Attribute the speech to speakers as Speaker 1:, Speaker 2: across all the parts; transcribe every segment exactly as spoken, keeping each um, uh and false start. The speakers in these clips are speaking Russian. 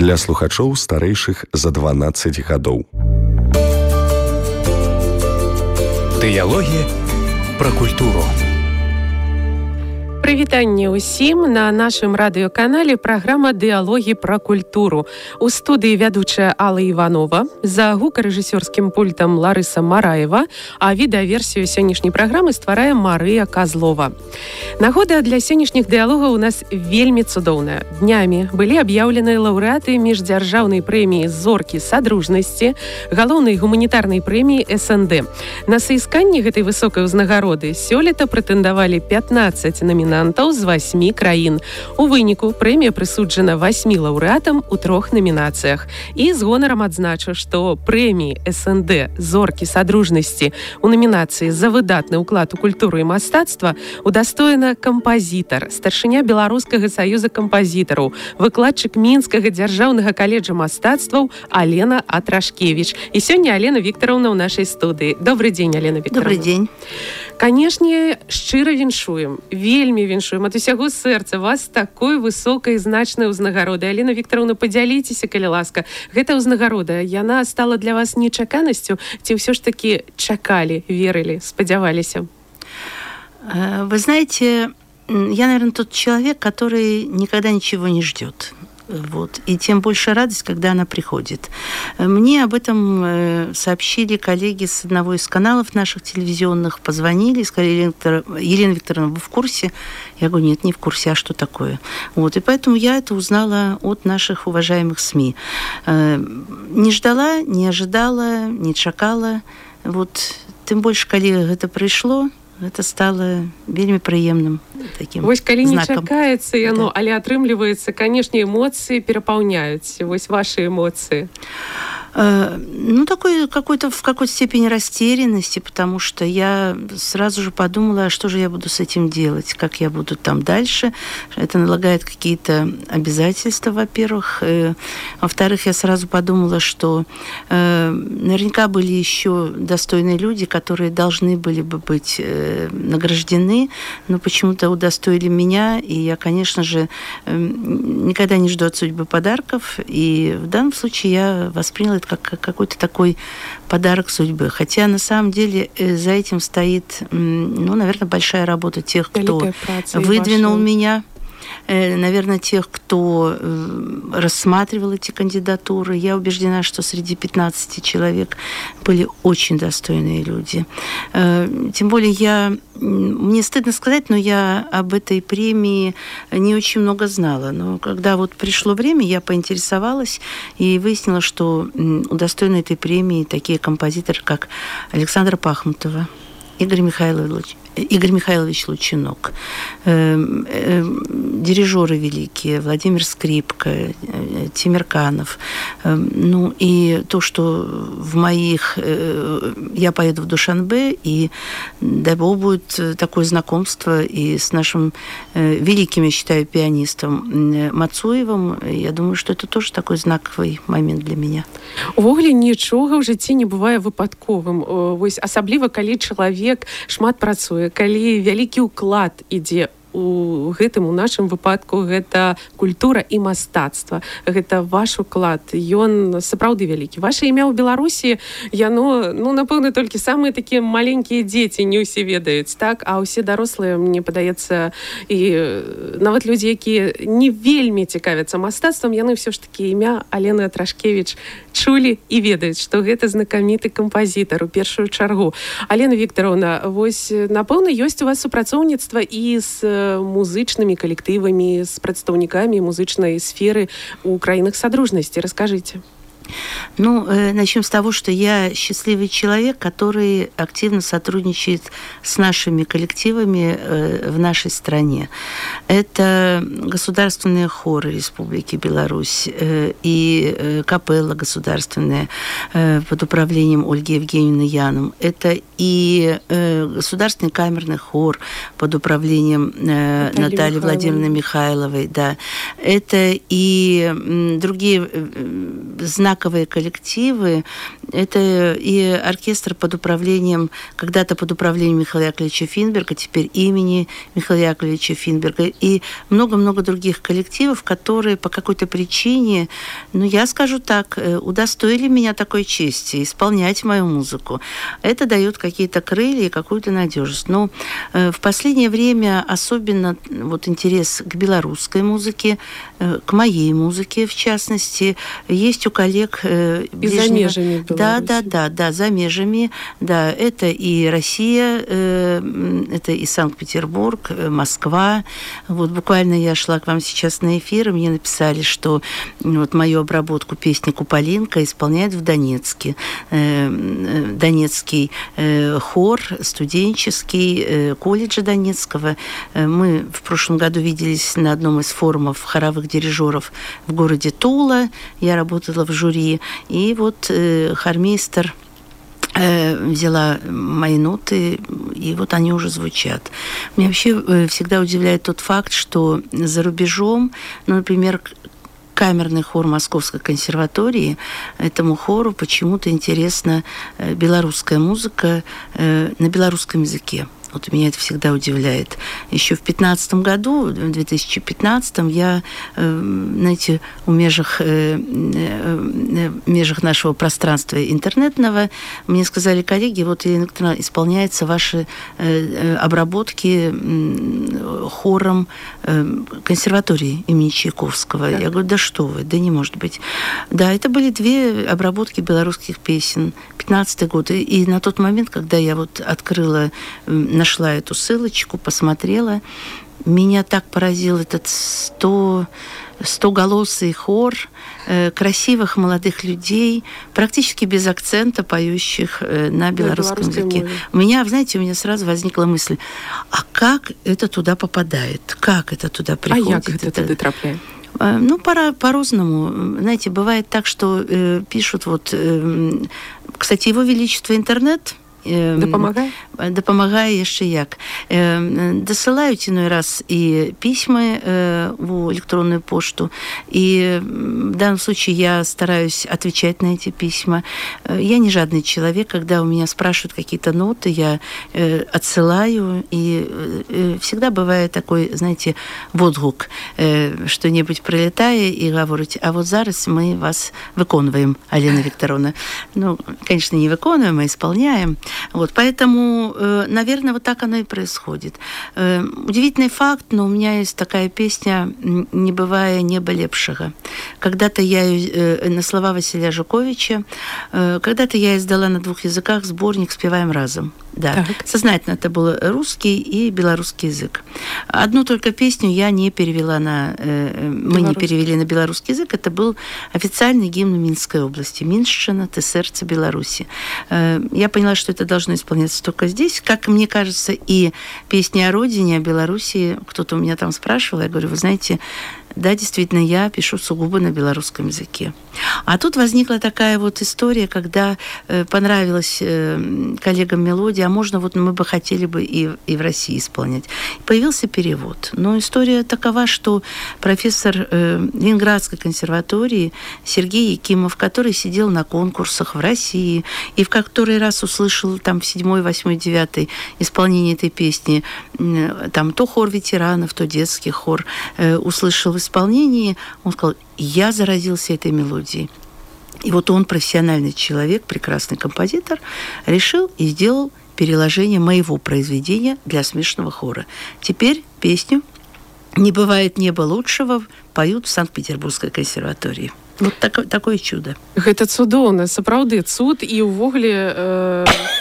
Speaker 1: для слухачоў старэйшых за дванаццаць гадоў.
Speaker 2: Дыялогі пра культуру.
Speaker 3: Прывітанне ўсім на нашым радыёканале праграма «Дыялогі пра культуру». У студыі вядучая Алла Іванова, за гукарэжысёрскім пультам Ларыса Мараева, а відэаверсію сённяшняй праграмы стварае Марыя Казлова. Нагода для сённяшніх дыялогаў у нас вельмі цудоўная. Днямі былі аб'яўлены лаўрэаты міждзяржаўнай прэміі «Зоркі садружнасці», галоўнай гуманітарнай прэміі эс эн дэ. На саісканні гэтай высокай узнагароды сёлета прэтэндавалі пятнаццаць намінацый з васьмі краін. У выніку прэмія прысуджана васьмі лаўрэатам у трох намінацыях. І з гонарам адзначу, што прэміі эс эн дэ «Зоркі садружнасці» у намінацыі за выдатны ўклад у культуру і мастацтва удастоена кампазітар, старшыня Беларускага саюза кампазітараў, выкладчык Мінскага дзяржаўнага каледжа мастацтваў Алена Атрашкевіч. І сёння Алена Віктараўна ў нашай студыі. Добрый дзень, Алена Віктараўна.
Speaker 4: Добрый дзень.
Speaker 3: Канешне, шчыра віншуем, вельмі віншуем ад усяго сэрца вас такой высокай значнай узнагародай. Алена Віктараўна, падзяліцеся, калі ласка. Гэта ўзнагарода, яна стала для вас нечаканасцю, ці ўсё ж такі чакалі, верылі, спадзяваліся?
Speaker 4: Вы знаете, я, наверное, тот человек, который никогда ничего не ждет. Вот. И тем больше радость, когда она приходит. Мне об этом сообщили коллеги с одного из каналов наших телевизионных, позвонили, сказали: Елена Викторовна, Елена Викторовна, вы в курсе? Я говорю: нет, не в курсе, а что такое? Вот. И поэтому я это узнала от наших уважаемых СМИ. Не ждала, не ожидала, не чакала. Вот. Тем больше, когда это пришло, это стало вельмі прыемным таким
Speaker 3: вось калі не
Speaker 4: знаком.
Speaker 3: Чакаецца яно, да. Але атрымліваецца, канешне, эмоцыі перапаўняюць. Вось ваши эмоции.
Speaker 4: Ну, такой какой-то в какой-то степени растерянности, потому что я сразу же подумала, а что же я буду с этим делать, как я буду там дальше. Это налагает какие-то обязательства, во-первых. Во-вторых, я сразу подумала, что э, наверняка были еще достойные люди, которые должны были бы быть э, награждены, но почему-то удостоили меня, и я, конечно же, э, никогда не жду от судьбы подарков, и в данном случае я восприняла это как какой-то такой подарок судьбы. Хотя на самом деле за этим стоит, ну, наверное, большая работа тех, кто выдвинул меня. Наверное, тех, кто рассматривал эти кандидатуры. Я убеждена, что среди пятнадцати человек были очень достойные люди. Тем более я... Мне стыдно сказать, но я об этой премии не очень много знала. Но когда вот пришло время, я поинтересовалась и выяснила, что удостоены этой премии такие композиторы, как Александра Пахмутова, Игорь Михайлович, Игорь Михайлович Лучинок, э, э, дирижеры великие, Владимир Скрипка, э, Тимирканов. Э, ну и то, что в моих... Э, я поеду в Душанбе, и дай бог будет такое знакомство и с нашим э, великим, я считаю, пианистом э, Мацуевым. Я думаю, что это тоже такой знаковый момент для меня.
Speaker 3: Увогуле нічога ў жыцці не бывае выпадковым. Вось асабліва калі чалавек шмат працуе, калі вялікі ўклад ідзе у гэтым, у нашым выпадку гэта культура і мастацтва. Гэта ваш уклад, ён сапраўды вялікі. Ваше імя ў Беларусі, яно, ну, напэўна, толькі самыя такія маленькія дзеці не ўсе ведаюць, так? А ўсе дарослыя, мне падаецца, і нават людзі, якія не вельмі цікавяцца мастацтвам, яны ўсё ж такі імя Алены Атрашкевіч чулі і ведаюць, што гэта знакаміты кампазітар у першую чаргу. Алена Віктараўна, вось, напэўна, ёсць у вас супрацоўніцтва і з музычнымі калектывамі, з прадстаўнікамі музычнай сферы ў краінах садружнасці. Раскажыце.
Speaker 4: Ну, э, начнем с того, что я счастливый человек, который активно сотрудничает с нашими коллективами э, в нашей стране. Это государственные хоры Республики Беларусь э, и э, капелла государственная э, под управлением Ольги Евгеньевны Яном. Это и э, государственный камерный хор под управлением э, Натальи, Натальи Владимировны Михайловой. Да. Это и э, другие э, знаки знаковые коллективы. Это и оркестр под управлением, когда-то под управлением Михаила Яковлевича Финберга, теперь имени Михаила Яковлевича Финберга, и много-много других коллективов, которые по какой-то причине, ну, я скажу так, удостоили меня такой чести исполнять мою музыку. Это дает какие-то крылья и какую-то надежность. Но в последнее время особенно вот интерес к белорусской музыке, к моей музыке, в частности, есть у коллег
Speaker 3: и ближнего... за межами Беларуси.
Speaker 4: Да, да, да, да, за межами. Да, это и Россия, это и Санкт-Петербург, Москва. Вот буквально я шла к вам сейчас на эфир, и мне написали, что вот мою обработку песни «Куполинка» исполняет в Донецке. Донецкий хор, студенческий, колледжа Донецкого. Мы в прошлом году виделись на одном из форумов хоровых дирижеров в городе Тула. Я работала в жюри. И вот хормейстер взяла мои ноты, и вот они уже звучат. Меня вообще всегда удивляет тот факт, что за рубежом, ну, например, камерный хор Московской консерватории, этому хору почему-то интересна белорусская музыка на белорусском языке. Вот меня это всегда удивляет. Еще в пятнадцатом году, в две тысячи пятнадцатом, я, знаете, в межах, в межах нашего пространства интернетного мне сказали коллеги, вот, Елена Викторовна, исполняются ваши обработки хором консерватории имени Чайковского. Да. Я говорю, да что вы, да не может быть. Да, это были две обработки белорусских песен. пятнадцатый год. И, и на тот момент, когда я вот открыла, нашла эту ссылочку, посмотрела, меня так поразил этот сто, стоголосый хор э, красивых молодых людей, практически без акцента, поющих э, на белорусском языке. Мове. У меня, знаете, у меня сразу возникла мысль, а как это туда попадает? Как это туда приходит?
Speaker 3: А як это туда трапляет?
Speaker 4: Ну, пора по-разному. Знаете, бывает так, что э, пишут вот... Э, кстати, Его Величество интернет...
Speaker 3: Дапамагае?
Speaker 4: Дапамагае яшчэ як. Дасылаюць иной раз и письма в электронную почту, и в данном случае я стараюсь отвечать на эти письма. Я не жадный человек, когда у меня спрашивают какие-то ноты, я отсылаю, и всегда бывает такой, знаете, водгук, что-нибудь прилетае и говорить, а вот зараз мы вас выконываем, Алена Викторовна. Ну, конечно, не выконываем, а исполняем. Вот, поэтому, наверное, вот так оно и происходит. Удивительный факт, но у меня есть такая песня «Не бывая неба лепшего». Когда-то я на слова Василия Жуковича, когда-то я издала на двух языках сборник «Спеваем разом». Да, так. Сознательно это был русский и белорусский язык. Одну только песню я не перевела на... Э, мы не перевели на белорусский язык. Это был официальный гимн Минской области. Минщина, ты сердце Беларуси. Э, я поняла, что это должно исполняться только здесь. Как мне кажется, и песни о родине, о Беларуси, кто-то у меня там спрашивал, я говорю, вы знаете... Да, действительно, я пишу сугубо на белорусском языке. А тут возникла такая вот история, когда э, понравилась э, коллегам мелодия, а можно вот мы бы хотели бы и, и в России исполнять. Появился перевод. Но история такова, что профессор э, Ленинградской консерватории Сергей Якимов, который сидел на конкурсах в России и в который раз услышал там в седьмой, восьмой, девятой исполнение этой песни, э, там то хор ветеранов, то детский хор, э, услышал в исполнении, он сказал, я заразился этой мелодией. И вот он, профессиональный человек, прекрасный композитор, решил и сделал переложение моего произведения для смешанного хора. Теперь песню «Не бывает неба лучшего» поют в Санкт-Петербургской консерватории. Вот так, такое чудо.
Speaker 3: Это цудоўна, сапраўды цуд, і ўвогуле э,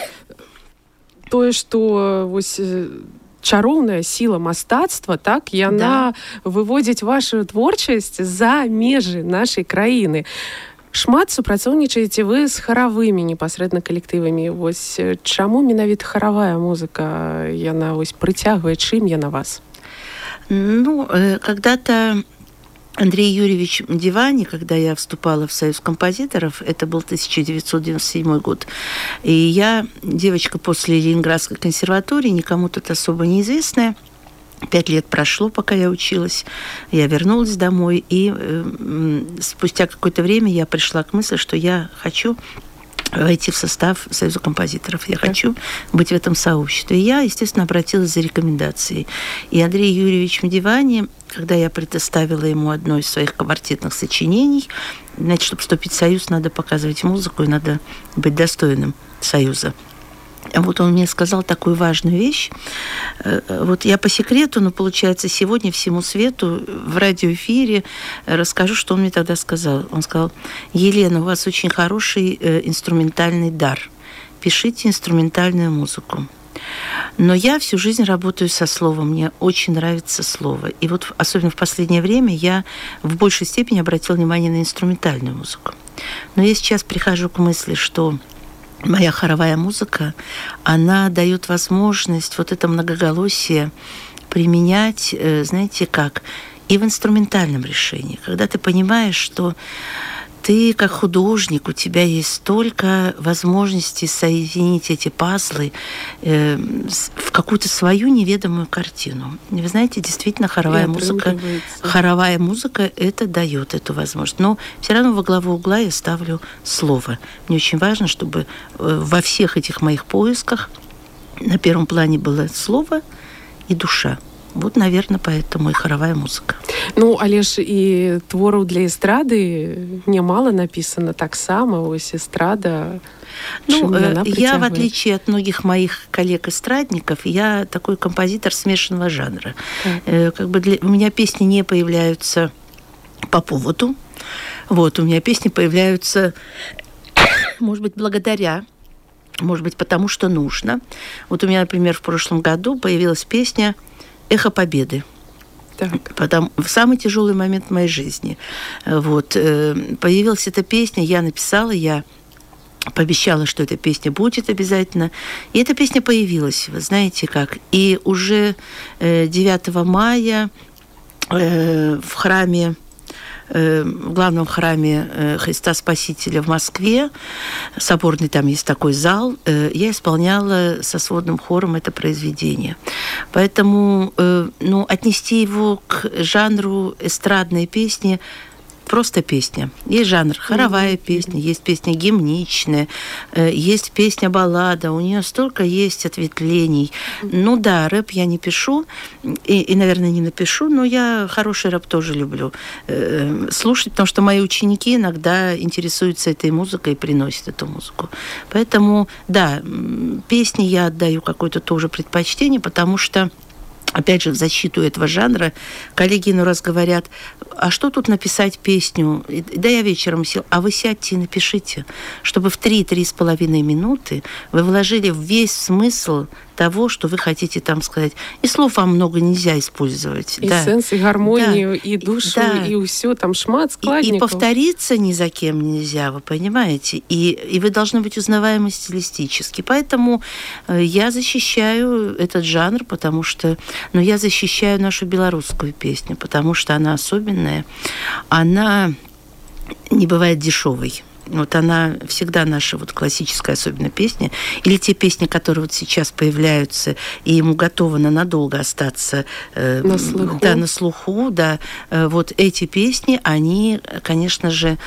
Speaker 3: тое, што вось чароўная сіла мастацтва, так, яна да. выводзіць вашу творчасць за межы нашай краіны. Шмат супрацоўнічаеце вы з харавымі непасрэдна калектывамі. Вось чаму менавіта харавая музыка, яна вось прыцягвае, чым яна вас?
Speaker 4: Ну, когда-то Андрей Юрьевич Дивани, когда я вступала в Союз композиторов, это был тысяча девятьсот девяносто седьмой год, и я, девочка после Ленинградской консерватории, никому тут особо неизвестная, Пять лет прошло, пока я училась. Я вернулась домой, и э, спустя какое-то время я пришла к мысли, что я хочу войти в состав Союза композиторов. Я хочу быть в этом сообществе. И я, естественно, обратилась за рекомендацией. И Андрей Юрьевич Медивани, когда я предоставила ему одно из своих квартетных сочинений, значит, чтобы вступить в Союз, надо показывать музыку, и надо быть достойным Союза. Вот он мне сказал такую важную вещь. Вот я по секрету, но, получается, сегодня всему свету в радиоэфире расскажу, что он мне тогда сказал. Он сказал: Елена, у вас очень хороший инструментальный дар. Пишите инструментальную музыку. Но я всю жизнь работаю со словом. Мне очень нравится слово. И вот особенно в последнее время я в большей степени обратила внимание на инструментальную музыку. Но я сейчас прихожу к мысли, что моя хоровая музыка, она дает возможность вот это многоголосие применять, знаете как, и в инструментальном решении. Когда ты понимаешь, что ты как художник, у тебя есть столько возможностей соединить эти пазлы э, в какую-то свою неведомую картину. И вы знаете, действительно, хоровая музыка, хоровая музыка это дает эту возможность. Но все равно во главу угла я ставлю слово. Мне очень важно, чтобы во всех этих моих поисках на первом плане было слово и душа. Вот, наверное, поэтому и хоровая музыка.
Speaker 3: Ну, але ж і твораў для эстрады немало написано так само. Ось эстрада.
Speaker 4: Ну, я, в отличие от многих моих коллег-эстрадников, я такой композитор смешанного жанра. Mm. Как бы для... У меня песни не появляются по поводу. Вот, у меня песни появляются, может быть, благодаря, может быть, потому что нужно. Вот у меня, например, в прошлом году появилась песня «Эхо Победы». Так. Потом, в самый тяжелый момент моей жизни. Вот, появилась эта песня, я написала, я пообещала, что эта песня будет обязательно. И эта песня появилась, вы знаете как. И уже девятого мая в храме, в главном храме Христа Спасителя в Москве, соборный, там есть такой зал, я исполняла со сводным хором это произведение. Поэтому ну, отнести его к жанру эстрадной песни просто песня. Есть жанр хоровая mm-hmm. песня, есть песня гимничная, есть песня-баллада, у нее столько есть ответвлений. Mm-hmm. Ну да, рэп я не пишу, и, и, наверное, не напишу, но я хороший рэп тоже люблю э, слушать, потому что мои ученики иногда интересуются этой музыкой и приносят эту музыку. Поэтому, да, песни я отдаю какое-то тоже предпочтение, потому что опять же, в защиту этого жанра коллеги иной раз говорят: а что тут написать песню? Да я вечером сел. А вы сядьте и напишите, чтобы в три-три с половиной минуты вы вложили весь смысл того, что вы хотите там сказать. И слов вам много нельзя использовать.
Speaker 3: И
Speaker 4: да.
Speaker 3: сенс, и гармонию, да. и душу,
Speaker 4: да.
Speaker 3: и все там шмат складников.
Speaker 4: И, и повториться ни за кем нельзя, вы понимаете? И, и вы должны быть узнаваемы стилистически. Поэтому я защищаю этот жанр, потому что... Но я защищаю нашу белорусскую песню, потому что она особенная. Она не бывает дешевой. Вот она всегда наша вот классическая особенно песня. Или те песни, которые вот сейчас появляются, и ему готовы на надолго остаться э,
Speaker 3: на слуху.
Speaker 4: Да, на слуху, да. Э, вот эти песни, они, конечно же,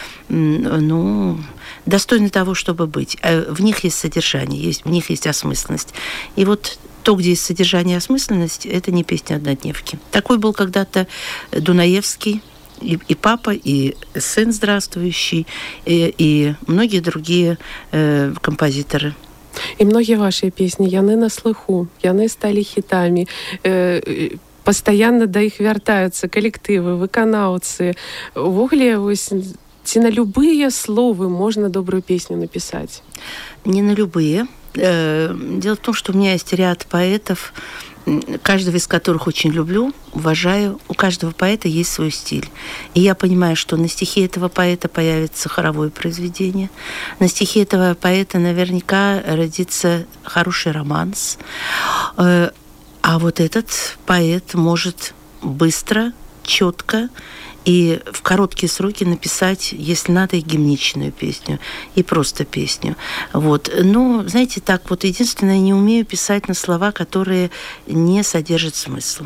Speaker 4: ну, достойны того, чтобы быть. В них есть содержание, есть, в них есть осмысленность. И вот то, где есть содержание и осмысленность, это не песня однодневки. Такой был когда-то Дунаевский, И, и папа, и сын здравствующий, и, и многие другие э, композиторы.
Speaker 3: І многія ваші песні, яны на слыху, яны сталі хітамі. Э, пастаянна да іх вяртаюцца калектывы, выканаўцы. Увогуле, вось, ці на любыя словы можна добрую песню напісаць?
Speaker 4: Не на любые. Э, дело в том, что у меня есть ряд поэтов, каждого из которых очень люблю, уважаю. У каждого поэта есть свой стиль. И я понимаю, что на стихе этого поэта появится хоровое произведение. На стихе этого поэта наверняка родится хороший романс. А вот этот поэт может быстро, четко и в короткие сроки написать, если надо, и гимничную песню, и просто песню. Вот. Но, знаете, так вот, единственное, не умею писать на слова, которые не содержат смысла.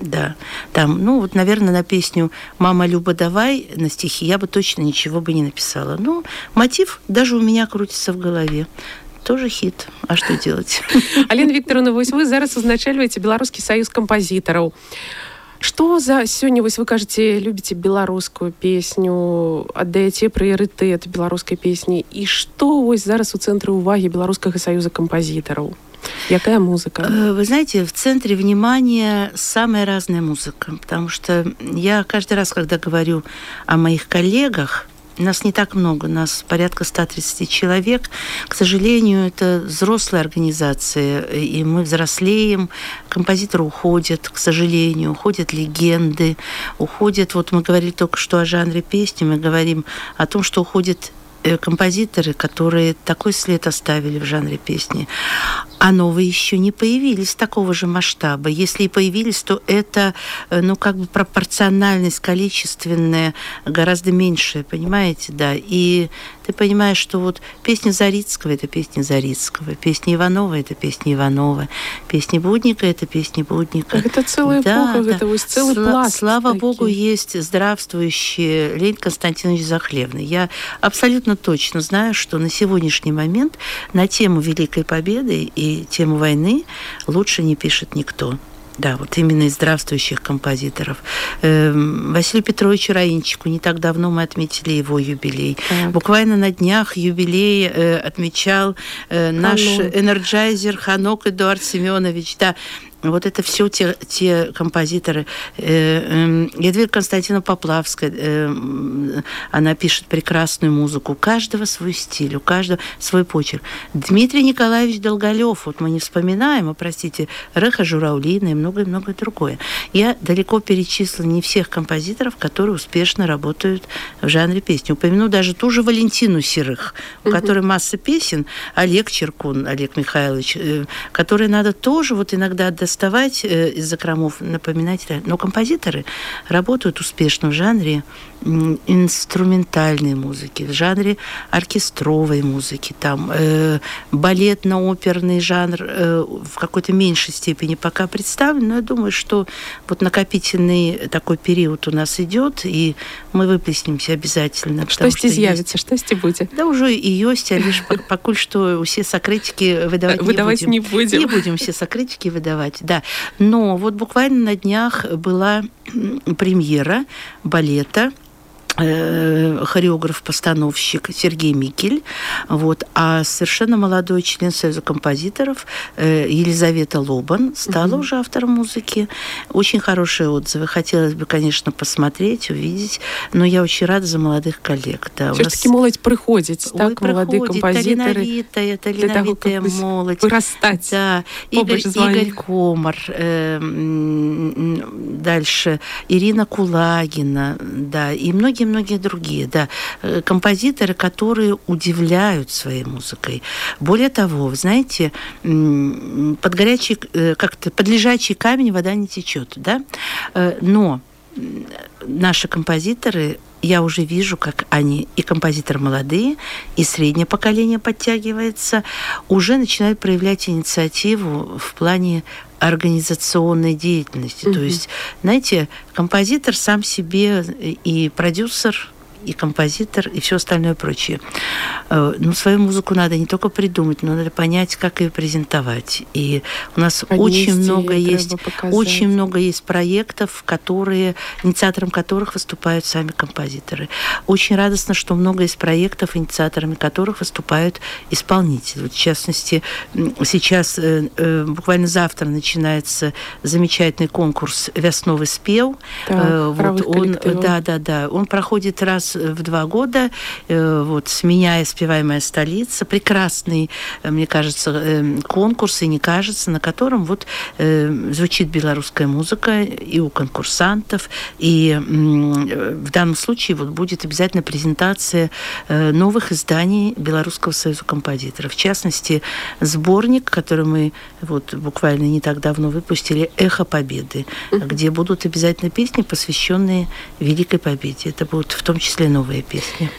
Speaker 4: Да, там, ну, вот, наверное, на песню «Мама, Люба, давай» на стихи я бы точно ничего бы не написала. Ну, мотив даже у меня крутится в голове. Тоже хит. А что делать?
Speaker 3: Алена Викторовна, вось вы зараз узначальваеце Беларускі саюз кампазітараў. Што за сёння, вось вы кажаце, любіце беларускую песню, аддаеце прыярытэт беларускай песні. І што вось зараз у цэнтры ўвагі Беларускага саюза кампазітараў? Якая музыка?
Speaker 4: Вы знаете, в центре внимания самая разная музыка, потому что я каждый раз, когда говорю о моих коллегах, нас не так много, нас порядка ста тридцати человек. К сожалению, это взрослая организация, и мы взрослеем, композиторы уходят, к сожалению, уходят легенды, уходят, вот мы говорили только что о жанре песни, мы говорим о том, что уходят композиторы, которые такой след оставили в жанре песни, а новые еще не появились такого же масштаба. Если и появились, то это, ну, как бы пропорциональность количественная гораздо меньшая, понимаете, да. И ты понимаешь, что вот песня Зарицкого – это песня Зарицкого, песня Иванова – это песня Иванова, песня Будника – это песня Будника.
Speaker 3: Это целая
Speaker 4: да,
Speaker 3: эпоха,
Speaker 4: да.
Speaker 3: это вот целый
Speaker 4: Сла-
Speaker 3: пласт.
Speaker 4: Слава
Speaker 3: такие.
Speaker 4: Богу, есть здравствующий Леонид Константинович Захлебный. Я абсолютно точно знаю, что на сегодняшний момент на тему Великой Победы и тему войны лучше не пишет никто. Да, вот именно из здравствующих композиторов. Василию Петровичу Раинчику не так давно мы отметили его юбилей. Так. Буквально на днях юбилей э, отмечал э, наш энерджайзер Ханок Эдуард Семенович. Да, вот это все те, те композиторы. Ядвига Константиновна Поплавская, она пишет прекрасную музыку. У каждого свой стиль, у каждого свой почерк. Дмитрий Николаевич Долголев, вот мы не вспоминаем, а, простите, Реха Журавлина и многое-многое другое. Я далеко перечислила не всех композиторов, которые успешно работают в жанре песни. Упомяну даже ту же Валентину Серых, у mm-hmm. которой масса песен, Олег Черкун, Олег Михайлович, которые надо тоже вот иногда доставать из закромов, напоминать. Но композиторы работают успешно в жанре инструментальной музыки, в жанре оркестровой музыки, там э, балетно-оперный жанр э, в какой-то меньшей степени пока представлен, но я думаю, что вот накопительный такой период у нас идет, и мы выплеснемся обязательно.
Speaker 3: Что сте з'явится, что сте будете?
Speaker 4: Да уже и есть, а лишь пока что все сокрытики выдавать,
Speaker 3: выдавать не будем.
Speaker 4: Не будем. Не будем все сокрытики выдавать, да. Но вот буквально на днях была премьера балета, хореограф-постановщик Сергей Микель, вот, а совершенно молодой член Союза композиторов Елизавета Лобан стала mm-hmm. уже автором музыки. Очень хорошие отзывы. Хотелось бы, конечно, посмотреть, увидеть, но я очень рада за молодых коллег. Да,
Speaker 3: все-таки нас... молодь приходит, Ой, так, молодые композиторы.
Speaker 4: Талановитая, талановитая молодь.
Speaker 3: Вырастать.
Speaker 4: Да. Игорь, Игорь Комар, э, дальше Ирина Кулагина, да, и многие многие другие, да, композиторы, которые удивляют своей музыкой. Более того, вы знаете, под горячий, как-то под лежачий камень вода не течет, да, но наши композиторы, я уже вижу, как они, и композиторы молодые, и среднее поколение подтягивается, уже начинают проявлять инициативу в плане организационной деятельности. Mm-hmm. То есть, знаете, композитор сам себе и продюсер, и композитор, и все остальное прочее. Ну, свою музыку надо не только придумать, но надо понять, как ее презентовать. И у нас Однести очень много есть, очень много есть проектов, которые, инициатором которых выступают сами композиторы. Очень радостно, что много есть проектов, инициаторами которых выступают исполнители. Вот, в частности, сейчас, буквально завтра начинается замечательный конкурс «Весновый спев».
Speaker 3: Да,
Speaker 4: вот он, да, да, да. Он проходит раз в два года, вот, «Сменяя спеваемая столица». Прекрасный, мне кажется, конкурс, и не кажется, на котором вот звучит белорусская музыка и у конкурсантов, и в данном случае вот будет обязательно презентация новых изданий Белорусского союза композиторов. В частности, сборник, который мы вот буквально не так давно выпустили, «Эхо Победы», mm-hmm. где будут обязательно песни, посвященные Великой Победе. Это будут в том числе новые песни.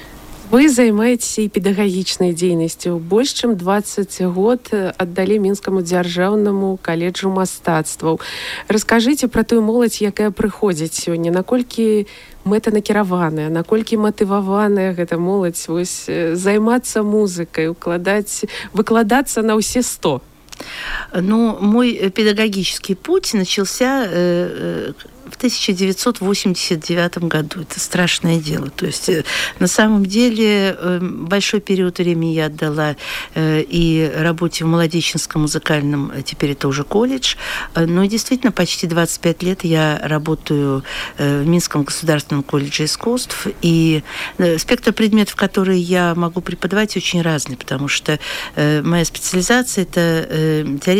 Speaker 3: Вы займаецеся і педагагічнай дзейнасцю. Больш чым дваццаць год аддалі мінскаму дзяржаўнаму каледжу мастацтваў. Раскажыце пра тую моладзь, якая прыходзіць сёння, наколькі мэтанакіраваная, наколькі матываваная гэта моладзь вось займацца музыкай, укладаць, выкладацца на ўсе сто.
Speaker 4: Ну, мой педагогический путь начался э, в тысяча девятьсот восемьдесят девятом году. Это страшное дело. То есть, э, на самом деле, э, большой период времени я отдала э, и работе в Молодеченском музыкальном, теперь это уже колледж, э, но действительно почти двадцать пять лет я работаю э, в Минском государственном колледже искусств, и э, спектр предметов, которые я могу преподавать, очень разный, потому что э, моя специализация – это э,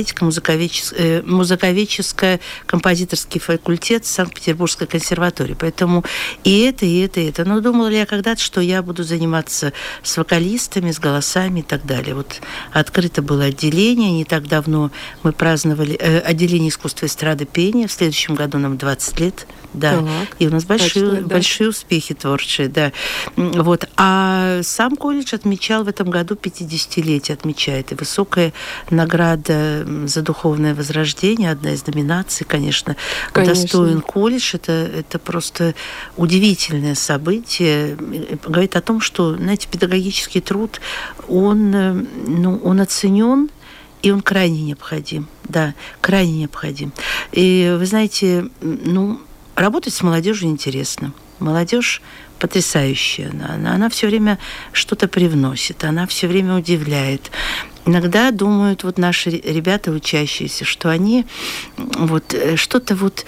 Speaker 4: музыковедческо-композиторский факультет Санкт-Петербургской консерватории. Поэтому и это, и это, и это. Но думала ли я когда-то, что я буду заниматься с вокалистами, с голосами и так далее. Вот открыто было отделение. Не так давно мы праздновали э, отделение искусства эстрады пения. В следующем году нам двадцать лет. Да. Так, и у нас большие, точно, да. большие успехи творческие. Да. Вот. А сам колледж отмечал в этом году пятидесятилетие, отмечает. И высокая награда за духовное возрождение, одна из номинаций, конечно, конечно. Достоин колледж. Это, это просто удивительное событие. Говорит о том, что, знаете, педагогический труд, он, ну, он оценен, и он крайне необходим. Да, крайне необходим. И вы знаете, ну, работать с молодежью интересно. Молодежь потрясающая. Она, она все время что-то привносит, она все время удивляет. Иногда думают вот наши ребята учащиеся, что они вот что-то вот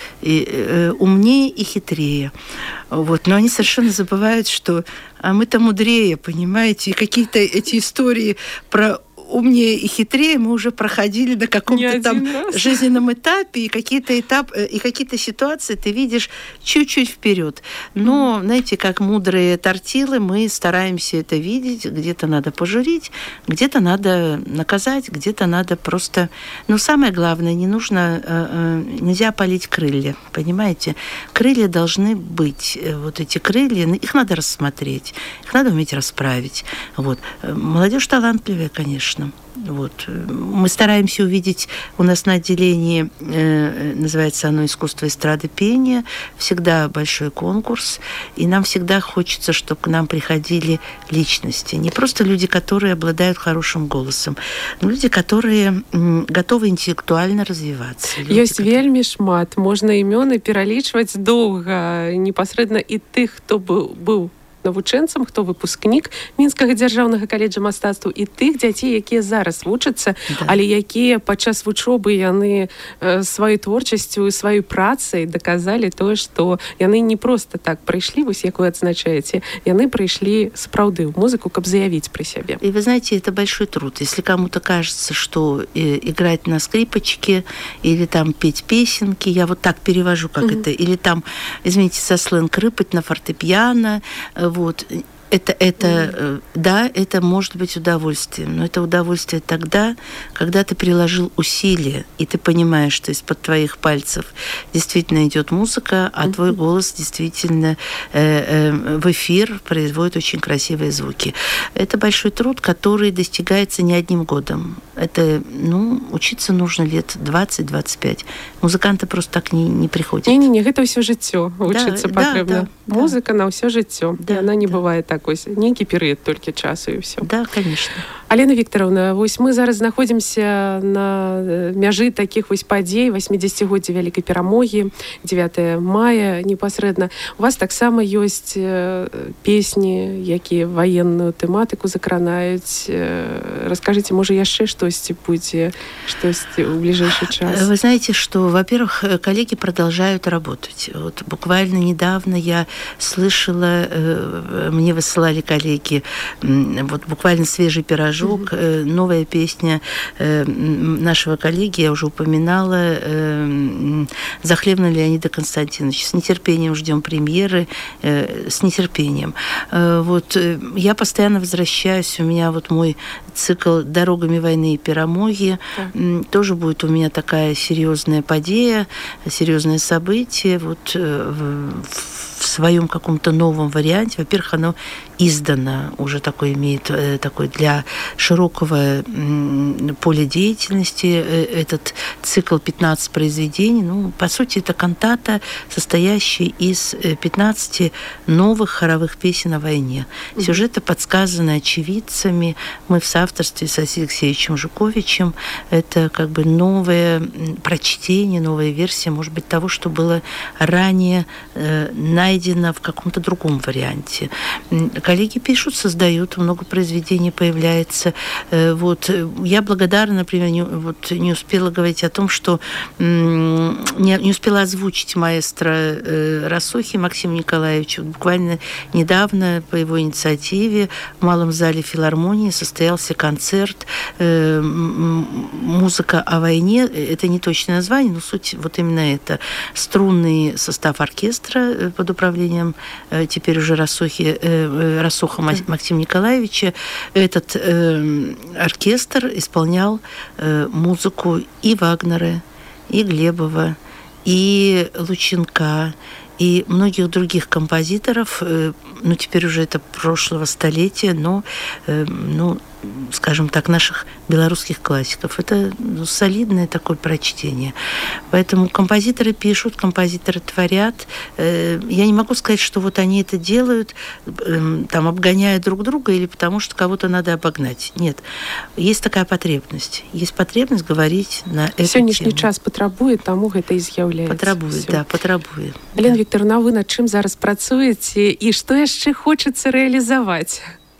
Speaker 4: умнее и хитрее. Вот. Но они совершенно забывают, что а мы-то мудрее, понимаете, и какие-то эти истории про умнее и хитрее мы уже проходили на каком-то там раз. жизненном этапе, и какие-то этапы, и какие-то ситуации ты видишь чуть-чуть вперед. Но, mm-hmm. знаете, как мудрые тортилы, мы стараемся это видеть. Где-то надо пожурить, где-то надо наказать, где-то надо просто... Но самое главное, не нужно... Нельзя палить крылья, понимаете? Крылья должны быть. Вот эти крылья, их надо рассмотреть, их надо уметь расправить. Вот. Молодежь талантливая, конечно. Вот. Мы стараемся увидеть, у нас на отделении, э, называется оно «Искусство эстрады пения», всегда большой конкурс, и нам всегда хочется, чтобы к нам приходили личности. Не просто люди, которые обладают хорошим голосом, но люди, которые м, готовы интеллектуально развиваться.
Speaker 3: Ёсць вельмі шмат. Можна імёны пералічваць доўга. Непасрэдна і тых, хто быў, быў навучэнцам, хто выпускнік Мінскага дзяржаўнага каледжа мастацтваў, і тых дзяцей, якія зараз вучацца, да. але якія падчас вучобы яны э, сваёй творчасцю і сваёй працай даказалі тое, што яны не проста так прыйшлі, вось як вы адзначаеце, яны прыйшлі сапраўды ў музыку, каб заявіць пра сябе.
Speaker 4: И вы знаете, это большой труд. Если кому-то кажется, что э, играть на скрипочке или там петь песенки, я вот так перевожу, как mm-hmm. это, или там, извините, со сленг рыпать на фортепиано, вот. Это, это, mm-hmm. да, это может быть удовольствием, но это удовольствие тогда, когда ты приложил усилия, и ты понимаешь, что из-под твоих пальцев действительно идет музыка, а mm-hmm. твой голос действительно э, э, в эфир производит очень красивые звуки. Это большой труд, который достигается не одним годом. Это, ну, учиться нужно лет двадцать-двадцать пять. Музыканты просто так не, не приходят.
Speaker 3: Не-не-не, это все жыццё. Учиться да, потребно. Да, Музыка да. на все жыццё. Да, она не да. бывает так. Ось нейкі перыяд толькі часу і ўсё.
Speaker 4: Да, конечно.
Speaker 3: Алена Віктораўна, вось мы зараз знаходзімся на мяжы такіх вось падзей восьмидесятигоддзя вялікай перамогі, дзевятое мая непасрэдна. У вас таксама ёсць песні, якія ваенную тэматыку закранаюць. Раскажыце, можа, яшчэ штосьці будзе, штосьці ў бліжэйшы час?
Speaker 4: Вы знаете, что, во-первых, коллеги продолжают работать. Вот буквально недавно я слышала, мне высылали коллеги, вот буквально свежий пирожок, mm-hmm. новая песня нашего коллеги, я уже упоминала, Захлебна Леонида Константиновича. С нетерпением ждем премьеры, с нетерпением. Вот я постоянно возвращаюсь, у меня вот мой цикл «Дорогами войны и перамоги», mm-hmm. тоже будет у меня такая серьезная подея, серьезное событие. Вот в своем каком-то новом варианте. Во-первых, оно издано, уже такой имеет такой для широкого поля деятельности. Этот цикл пятнадцать произведений, ну, по сути, это кантата, состоящая из пятнадцати новых хоровых песен о войне. Сюжеты подсказаны очевидцами. Мы в соавторстве с Алексеевичем Жуковичем. Это как бы новое прочтение, новая версия, может быть, того, что было ранее э, найдено в каком-то другом варианте. Коллеги пишут, создают, много произведений появляется. Э, вот. Я благодарна, например, не, вот, не успела говорить о том, что м- не, не успела озвучить маэстро э, Рассохи Максима Николаевича. Буквально недавно по его инициативе в Малом зале филармонии состоялся концерт э, «Музыка о войне». Это не точное название, но суть вот именно это. Струнный состав оркестра под управлением э, теперь уже Рассохи, э, Рассоха Максима Николаевича. Этот э, оркестр исполнял э, музыку и Вагнера, и Глебова, и Лученка, и многих других композиторов, ну, теперь уже это прошлого столетия, но, ну, скажем так, наших белорусских классиков. Это ну, солидное такое прочтение. Поэтому композиторы пишут, композиторы творят. Я не могу сказать, что вот они это делают, там, обгоняя друг друга или потому, что кого-то надо обогнать. Нет. Есть такая потребность. Есть потребность говорить на эту
Speaker 3: Сённяшні
Speaker 4: тему.
Speaker 3: час патрабуе, таму гэта і з'яўляецца.
Speaker 4: Патрабуе,
Speaker 3: Всё.
Speaker 4: да, патрабуе.
Speaker 3: Елена
Speaker 4: Да.
Speaker 3: Вікторовна, вы над чым зараз працуеце і што яшчэ хочацца рэалізаваць?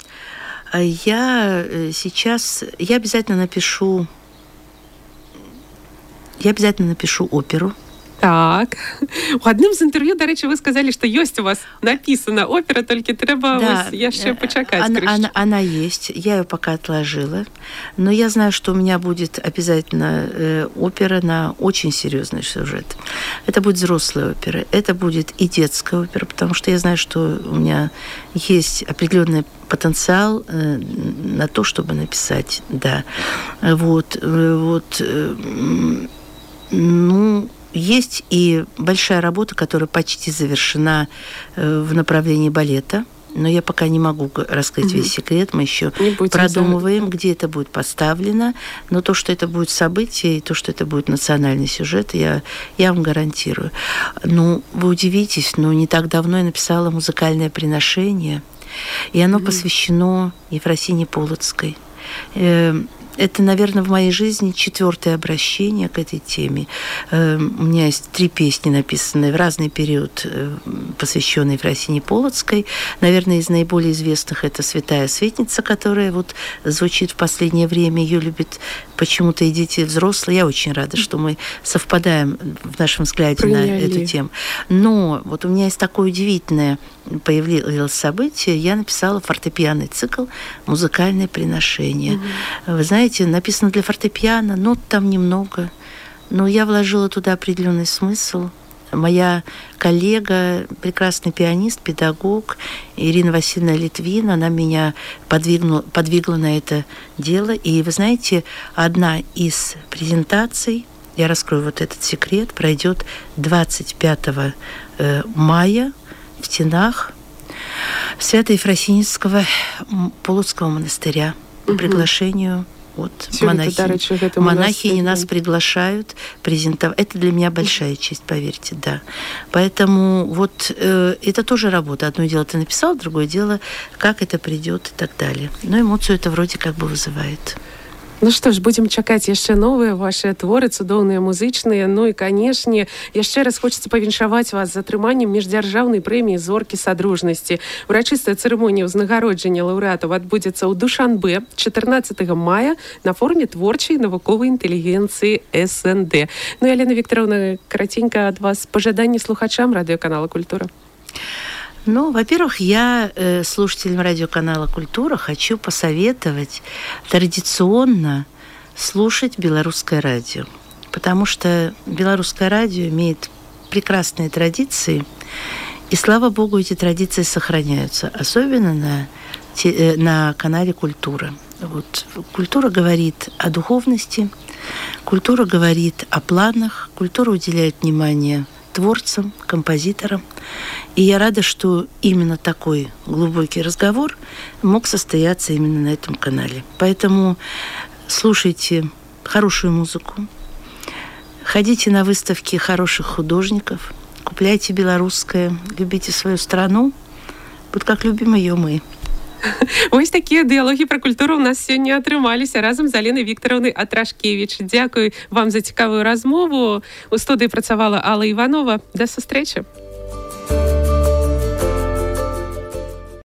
Speaker 4: Я сейчас, я обязательно напишу, я обязательно напишу оперу.
Speaker 3: Так. У адным з інтэрв'ю, дарэчы, вы сказалі, што ёсць у вас напісана опера, толькі трэба
Speaker 4: Да,
Speaker 3: яшчэ пачакаць.
Speaker 4: она, она, она есть, я ее пока отложила, но я знаю, что у меня будет обязательно э, опера на очень серьезный сюжет. Это будет взрослая опера, это будет и детская опера, потому что я знаю, что у меня есть определенный потенциал э, на то, чтобы написать, да. Вот, э, вот, э, ну... Есть и большая работа, которая почти завершена в направлении балета, но я пока не могу раскрыть угу. весь секрет. Мы еще продумываем, за... где это будет поставлено. Но то, что это будет событие, и то, что это будет национальный сюжет, я, я вам гарантирую. Ну, вы удивитесь, но не так давно я написала музыкальное приношение, и оно угу. посвящено Ефросине Полоцкой. Это, наверное, в моей жизни четвертое обращение к этой теме. У меня есть три песни, написанные в разный период, посвященные Ефросине Полоцкой. Наверное, из наиболее известных это «Святая светница», которая вот звучит в последнее время. Ее любят почему-то и дети, и взрослые. Я очень рада, что мы совпадаем в нашем взгляде Приняли. на эту тему. Но вот у меня есть такое удивительное появилось событие. Я написала фортепианный цикл «Музыкальное приношение». Mm-hmm. Вы знаете, написано для фортепиано, нот там немного, но я вложила туда определенный смысл. Моя коллега, прекрасный пианист, педагог Ирина Васильевна Литвин, она меня подвигнула, подвигла на это дело. И вы знаете, одна из презентаций, я раскрою вот этот секрет, пройдет двадцать пятого мая в стенах Свято-Ефросинского Полоцкого монастыря по угу. приглашению от монахини. Монахини нас приглашают презентовать. Это для меня большая честь, поверьте, да. Поэтому вот э, это тоже работа. Одно дело ты написал, другое дело, как это придет и так далее. Но эмоцию это вроде как бы вызывает.
Speaker 3: Ну што ж, будзем чакаць яшчэ новыя вашыя творы, цудоўныя музычныя. Ну і, канешне, яшчэ раз хочацца павіншаваць вас з атрыманнем міждзяржаўнай прэміі «Зоркі садружнасці». Урачыстая цырымонія ўзнагароджання лаўрэатаў адбудзецца ў Душанбе чатырнаццатага мая на форуме творчай навуковай інтэлігенцыі эс эн дэ. Ну, Елена Викторовна, каротенько ад вас пажаданні слухачам радыёканала «Культура».
Speaker 4: Ну, во-первых, я э, слушателям радиоканала «Культура» хочу посоветовать традиционно слушать белорусское радио, потому что белорусское радио имеет прекрасные традиции, и, слава богу, эти традиции сохраняются, особенно на, те, э, на канале «Культура». Вот. Культура говорит о духовности, культура говорит о планах, культура уделяет внимание творцам, композиторам. И я рада, что именно такой глубокий разговор мог состояться именно на этом канале. Поэтому слушайте хорошую музыку, ходите на выставки хороших художников, купляйте белорусское, любите свою страну, вот как любим ее мы.
Speaker 3: Ось такія дыалогі пра культуру ў нас сёння атрымаліся разам з Аленай Віктараўнай Атрашкевіч. Дзякуй вам за цікавую размову. У студыі працавала Алла Іванова. Да сустрэчы.